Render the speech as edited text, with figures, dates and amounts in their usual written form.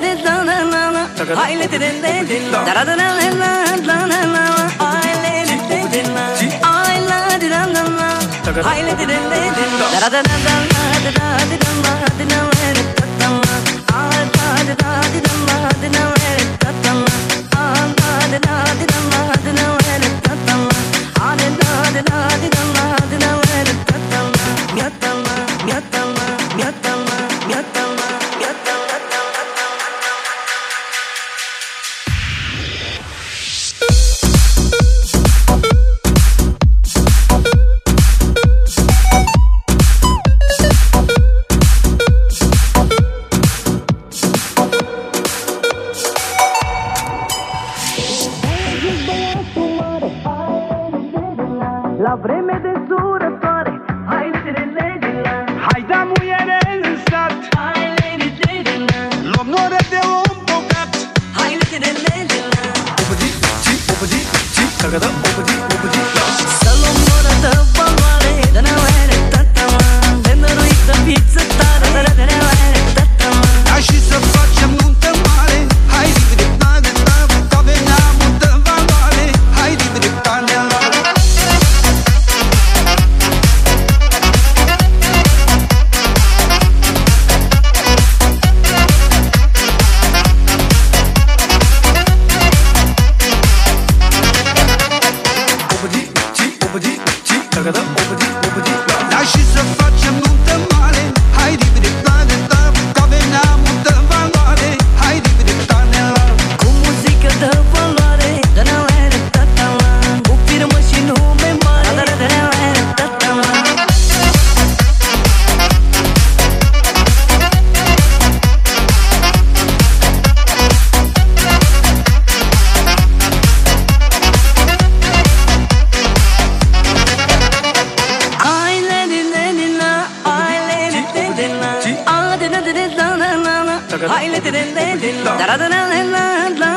La vreme de surătoare, hai lele, hai da muiere în sat, hai lele, luăm noră de un bogat, hai lele, opădi, ci, tagada, opădi, să luăm noră de valoare, dă-ne oare, tata-mă, de năruit de viță tare, dă-ne oare, tata-mă. Da și să facem nuntă mare, hai de că veneam de valoare, hai de da și să facem nuntă mare, hai de că veneam de valoare, hai de cu muzică de valoare, dă-ne oare, tata-mă, cu firmă și nume mare, dă-ne oare, tata-mă. Hai,